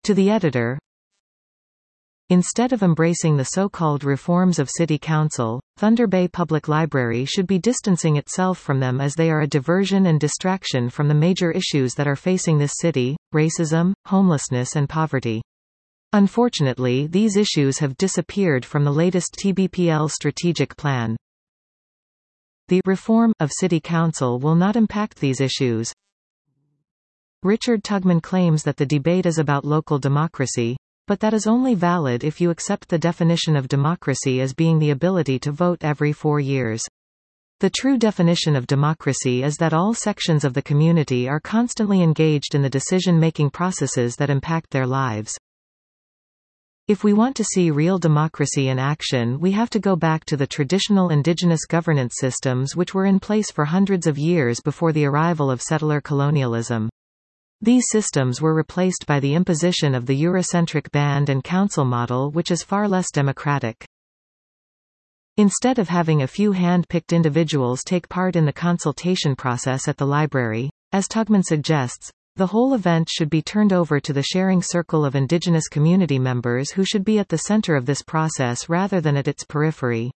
To the editor, instead of embracing the so-called reforms of City Council, Thunder Bay Public Library should be distancing itself from them as they are a diversion and distraction from the major issues that are facing this city: racism, homelessness and poverty. Unfortunately, these issues have disappeared from the latest TBPL strategic plan. The reform of City Council will not impact these issues. Richard Tugman claims that the debate is about local democracy, but that is only valid if you accept the definition of democracy as being the ability to vote every 4 years. The true definition of democracy is that all sections of the community are constantly engaged in the decision-making processes that impact their lives. If we want to see real democracy in action, we have to go back to the traditional indigenous governance systems which were in place for hundreds of years before the arrival of settler colonialism. These systems were replaced by the imposition of the Eurocentric band and council model, which is far less democratic. Instead of having a few hand-picked individuals take part in the consultation process at the library, as Tugman suggests, the whole event should be turned over to the sharing circle of Indigenous community members who should be at the center of this process rather than at its periphery.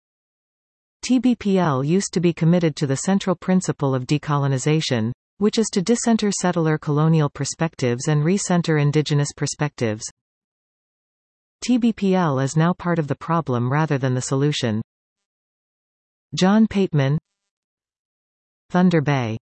TBPL used to be committed to the central principle of decolonization, which is to decenter settler colonial perspectives and recenter indigenous perspectives. TBPL is now part of the problem rather than the solution. John Pateman, Thunder Bay.